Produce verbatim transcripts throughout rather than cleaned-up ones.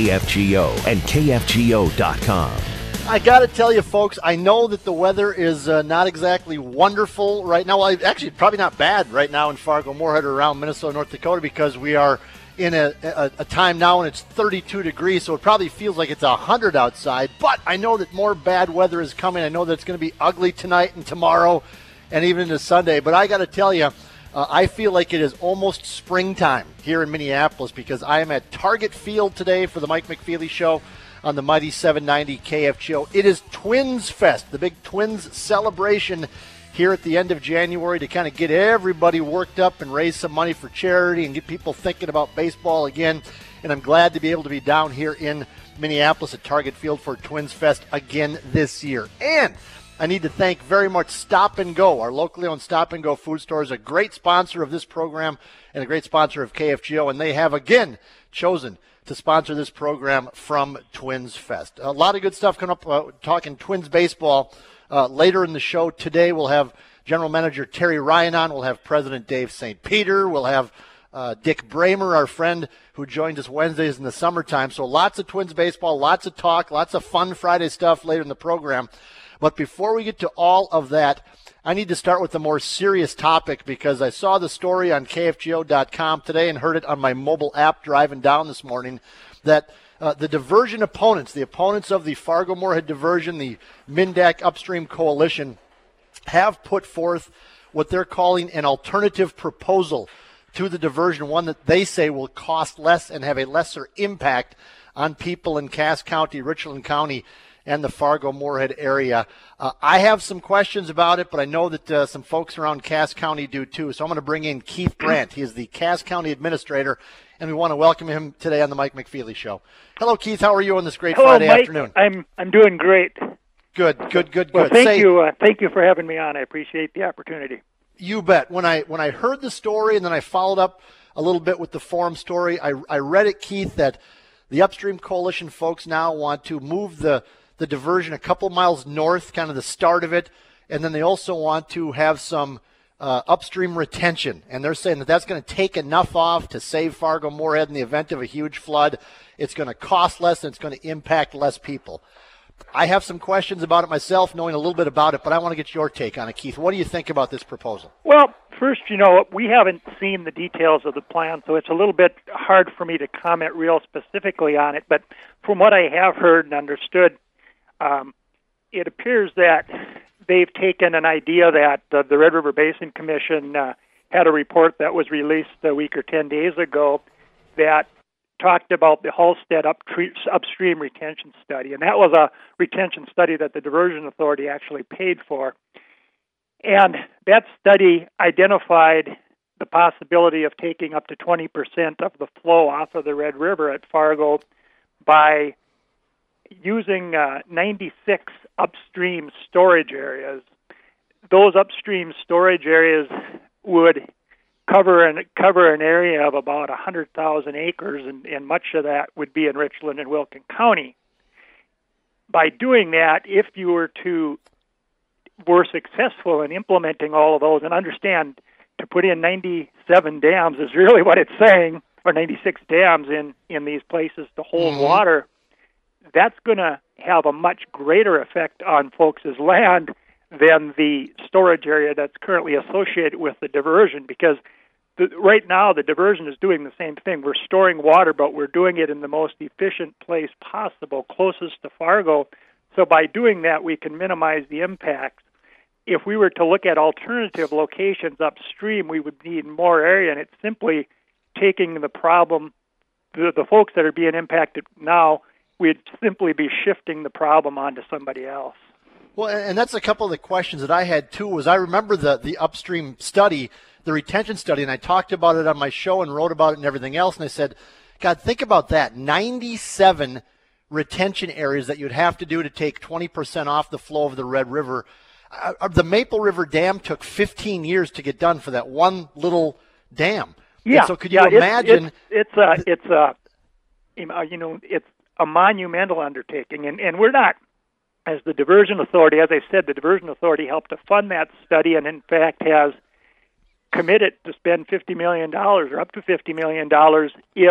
K F G O and K F G O dot com. I got to tell you, folks, I know that the weather is uh, not exactly wonderful right now. Well, actually, probably not bad right now in Fargo, Moorhead, or around Minnesota, North Dakota, because we are in a, a, a time now when it's thirty-two degrees, so it probably feels like it's one hundred outside. But I know that more bad weather is coming. I know that it's going to be ugly tonight and tomorrow and even into Sunday. But I got to tell you, uh, I feel like it is almost springtime here in Minneapolis because I am at Target Field today for the Mike McFeely Show on the Mighty seven ninety K F G O. It is Twins Fest, the big Twins celebration here at the end of January to kind of get everybody worked up and raise some money for charity and get people thinking about baseball again. And I'm glad to be able to be down here in Minneapolis at Target Field for Twins Fest again this year. And I need to thank very much Stop and Go. Our locally owned Stop and Go food store is a great sponsor of this program and a great sponsor of K F G O. And they have, again, chosen to sponsor this program from Twins Fest. A lot of good stuff coming up, uh, talking Twins baseball. Uh, later in the show today, we'll have General Manager Terry Ryan on. We'll have President Dave Saint Peter. We'll have uh, Dick Bramer, our friend who joined us Wednesdays in the summertime. So lots of Twins baseball, lots of talk, lots of fun Friday stuff later in the program. But before we get to all of that, I need to start with a more serious topic because I saw the story on K F G O dot com today and heard it on my mobile app driving down this morning that uh, the diversion opponents, the opponents of the Fargo-Moorhead diversion, the Mindac Upstream Coalition, have put forth what they're calling an alternative proposal to the diversion, one that they say will cost less and have a lesser impact on people in Cass County, Richland County, and the Fargo-Moorhead area. Uh, I have some questions about it, but I know that uh, some folks around Cass County do too. So I'm going to bring in Keith Brandt. He is the Cass County Administrator, and we want to welcome him today on the Mike McFeely Show. Hello, Keith. How are you on this great Hello, Friday Mike. afternoon? I'm I'm doing great. Good, good, good, well, good. Thank Say, you. Uh, thank you for having me on. I appreciate the opportunity. You bet. When I when I heard the story and then I followed up a little bit with the forum story, I, I read it, Keith, that the Upstream Coalition folks now want to move the the diversion a couple miles north, kind of the start of it, and then they also want to have some uh, upstream retention. And they're saying that that's going to take enough off to save Fargo-Moorhead in the event of a huge flood. It's going to cost less and it's going to impact less people. I have some questions about it myself, knowing a little bit about it, but I want to get your take on it, Keith. What do you think about this proposal? Well, first, you know, we haven't seen the details of the plan, so it's a little bit hard for me to comment real specifically on it. But from what I have heard and understood, Um, it appears that they've taken an idea that uh, the Red River Basin Commission uh, had a report that was released a week or ten days ago that talked about the Halstead up upstream retention study. And that was a retention study that the Diversion Authority actually paid for. And that study identified the possibility of taking up to twenty percent of the flow off of the Red River at Fargo by using uh, ninety-six upstream storage areas. Those upstream storage areas would cover an cover an area of about one hundred thousand acres, and, and much of that would be in Richland and Wilkin County. By doing that, if you were to were successful in implementing all of those, and understand to put in ninety-seven dams is really what it's saying, or ninety-six dams in, in these places to hold mm-hmm. water, that's going to have a much greater effect on folks' land than the storage area that's currently associated with the diversion, because the, right now the diversion is doing the same thing. We're storing water, but we're doing it in the most efficient place possible, closest to Fargo. So by doing that, we can minimize the impacts. If we were to look at alternative locations upstream, we would need more area, and it's simply taking the problem, the, the folks that are being impacted now, we'd simply be shifting the problem onto somebody else. Well, and that's a couple of the questions that I had, too, was I remember the, the upstream study, the retention study, and I talked about it on my show and wrote about it and everything else, and I said, God, think about that, ninety-seven retention areas that you'd have to do to take twenty percent off the flow of the Red River. Uh, the Maple River Dam took fifteen years to get done for that one little dam. Yeah. And so could you yeah, imagine? It's, it's, a, it's a, you know, it's a monumental undertaking, and, and we're not, as the Diversion Authority, as I said, the Diversion Authority helped to fund that study and, in fact, has committed to spend fifty million dollars or up to fifty million dollars if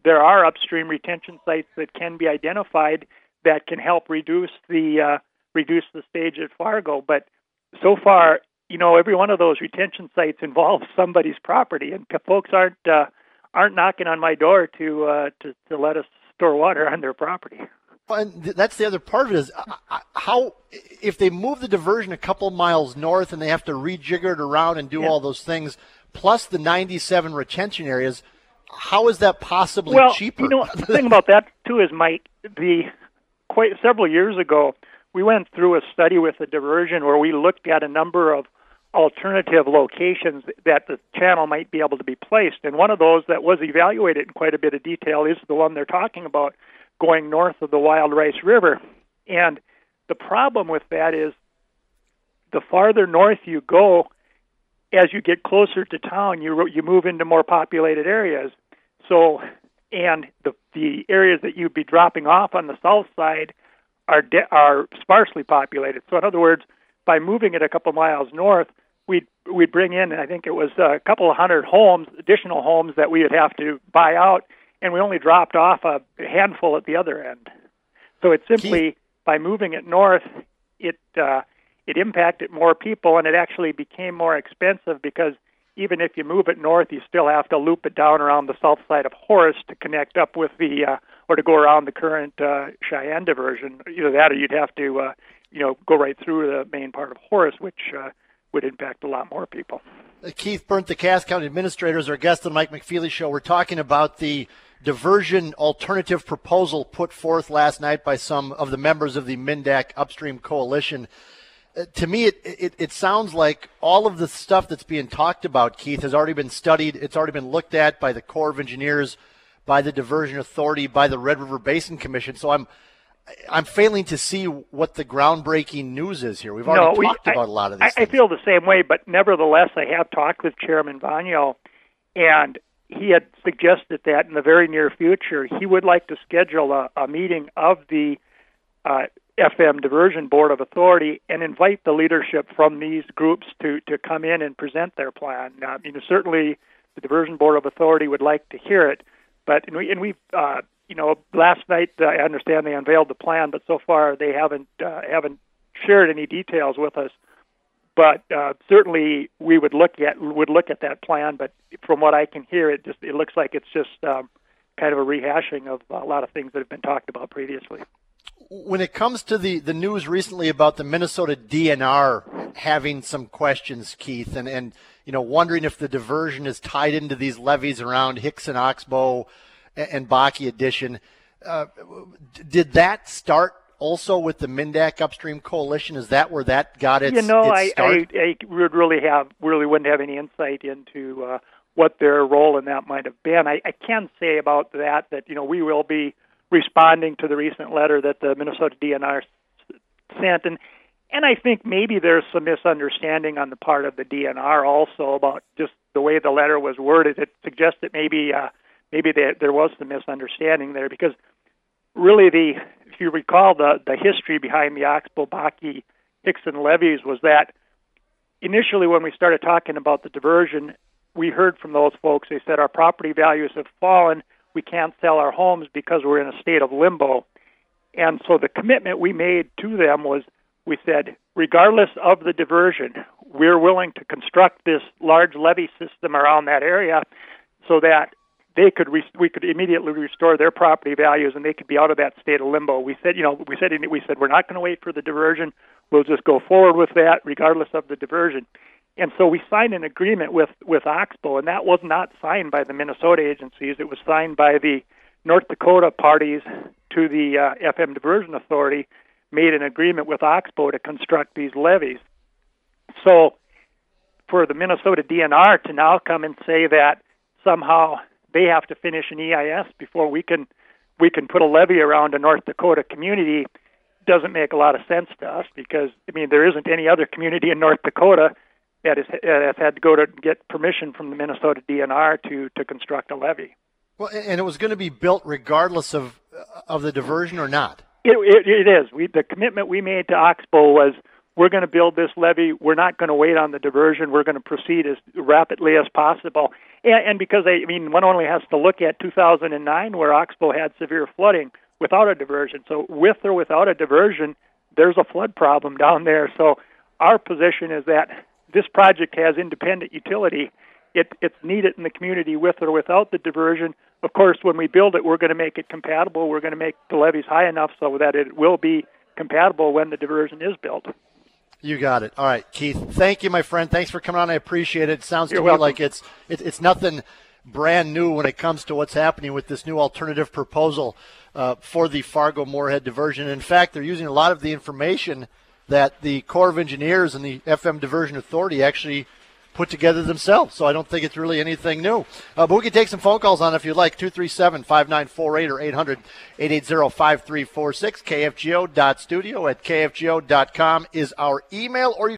there are upstream retention sites that can be identified that can help reduce the uh, reduce the stage at Fargo. But so far, you know, every one of those retention sites involves somebody's property, and folks aren't uh, aren't knocking on my door to uh, to to let us store water on their property. And that's the other part of it is how, if they move the diversion a couple miles north and they have to rejigger it around and do yeah. all those things, plus the ninety-seven retention areas, how is that possibly well, cheaper? You know, the thing about that, too, is, Mike, the quite several years ago, we went through a study with the diversion where we looked at a number of alternative locations that the channel might be able to be placed. And one of those that was evaluated in quite a bit of detail is the one they're talking about, going north of the Wild Rice River. And the problem with that is the farther north you go, as you get closer to town, you you move into more populated areas. So, and the the areas that you'd be dropping off on the south side are de- are sparsely populated. So, in other words, by moving it a couple miles north, we'd we'd bring in, I think it was a couple of hundred homes, additional homes that we would have to buy out, and we only dropped off a handful at the other end. So it's simply Keith. By moving it north, it uh, it impacted more people, and it actually became more expensive because even if you move it north, you still have to loop it down around the south side of Horace to connect up with the, uh, or to go around the current uh, Cheyenne diversion. Either that, or you'd have to, uh, you know, go right through the main part of Horace, which uh, would impact a lot more people. Keith Berndt, the Cass County Administrator, is our guest on the Mike McFeely Show. We're talking about the diversion alternative proposal put forth last night by some of the members of the MnDAC Upstream Coalition. Uh, to me, it, it it sounds like all of the stuff that's being talked about, Keith, has already been studied. It's already been looked at by the Corps of Engineers, by the Diversion Authority, by the Red River Basin Commission. So I'm I'm failing to see what the groundbreaking news is here. We've already no, talked we, about I, a lot of these I, things. I feel the same way, but nevertheless, I have talked with Chairman Vagno, and he had suggested that in the very near future, he would like to schedule a, a meeting of the uh, F M Diversion Board of Authority and invite the leadership from these groups to, to come in and present their plan. Now, you know, certainly the Diversion Board of Authority would like to hear it, but and we and we uh, you know last night uh, I understand they unveiled the plan, but so far they haven't uh, haven't shared any details with us. But uh, certainly we would look at would look at that plan. But from what I can hear, it just it looks like it's just um, kind of a rehashing of a lot of things that have been talked about previously. When it comes to the, the news recently about the Minnesota D N R having some questions, Keith, and, and you know wondering if the diversion is tied into these levees around Hicks and Oxbow and, and Bakke Addition, uh, did that start also with the MnDAC Upstream Coalition? Is that where that got its, you know, its I, start? I, I would really have really wouldn't have any insight into uh, what their role in that might have been. I, I can say about that that you know we will be responding to the recent letter that the Minnesota D N R sent, and and I think maybe there's some misunderstanding on the part of the D N R also about just the way the letter was worded. It suggests that maybe uh, maybe there, there was some misunderstanding there because really the if you recall the the history behind the Oxbow, Bakke, Hickson levees was that initially when we started talking about the diversion, we heard from those folks. They said our property values have fallen. We can't sell our homes because we're in a state of limbo. And so the commitment we made to them was we said, regardless of the diversion, we're willing to construct this large levee system around that area so that they could re- we could immediately restore their property values and they could be out of that state of limbo. We said, you know, we said we said we're not going to wait for the diversion. We'll just go forward with that regardless of the diversion. And so we signed an agreement with, with Oxbow, and that was not signed by the Minnesota agencies. It was signed by the North Dakota parties to the uh, F M Diversion Authority, made an agreement with Oxbow to construct these levees. So for the Minnesota D N R to now come and say that somehow they have to finish an E I S before we can we can put a levee around a North Dakota community doesn't make a lot of sense to us because, I mean, there isn't any other community in North Dakota that has, has had to go to get permission from the Minnesota D N R to, to construct a levee. Well, and it was going to be built regardless of of the diversion or not? It, it, it is. We, the commitment we made to Oxbow was we're going to build this levee. We're not going to wait on the diversion. We're going to proceed as rapidly as possible. And, and because, I mean, one only has to look at two thousand nine where Oxbow had severe flooding without a diversion. So with or without a diversion, there's a flood problem down there. So our position is that this project has independent utility. It, it's needed in the community with or without the diversion. Of course, when we build it, we're going to make it compatible. We're going to make the levees high enough so that it will be compatible when the diversion is built. You got it. All right, Keith. Thank you, my friend. Thanks for coming on. I appreciate it. It sounds You're to me welcome. like it's, it's it's nothing brand new when it comes to what's happening with this new alternative proposal uh, for the Fargo-Moorhead diversion. In fact, they're using a lot of the information that the Corps of Engineers and the F M Diversion Authority actually put together themselves. So I don't think it's really anything new. Uh, but we can take some phone calls on it if you'd like. two three seven, five nine four eight or eight hundred, eight eight zero, five three four six. K F G O dot studio at K F G O dot com is our email, or you